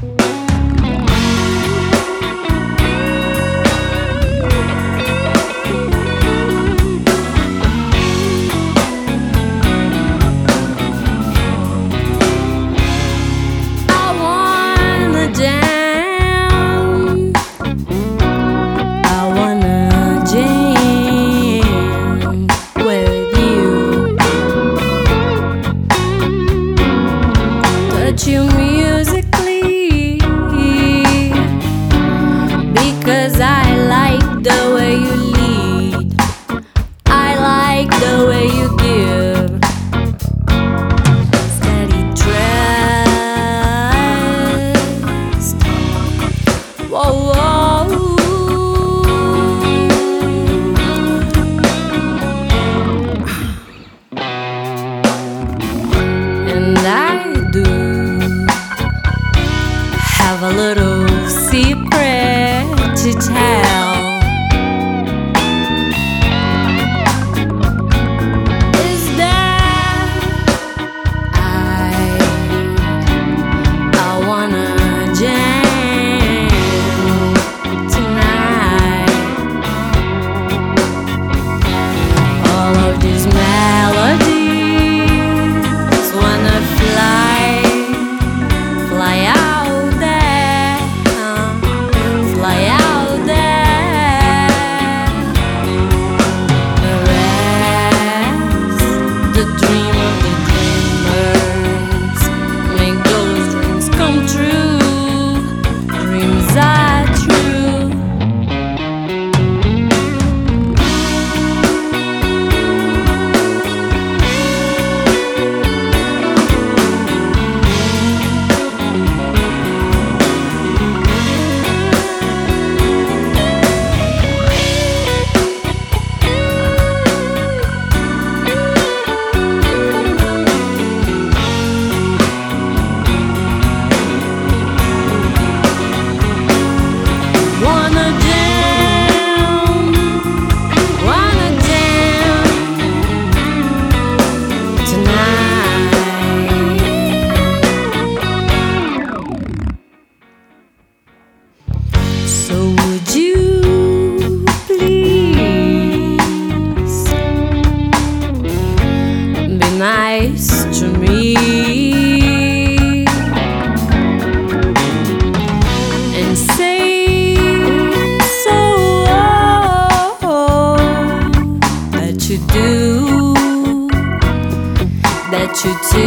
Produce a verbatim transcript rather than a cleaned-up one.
You musically, because I like the way you lead, I like the way you give steady trust. Whoa, whoa. And I do have a little secret to tell. Is that I, I wanna jam tonight. All of these melodies wanna fly, fly out. So would you please be nice to me and say so that you do, that you do.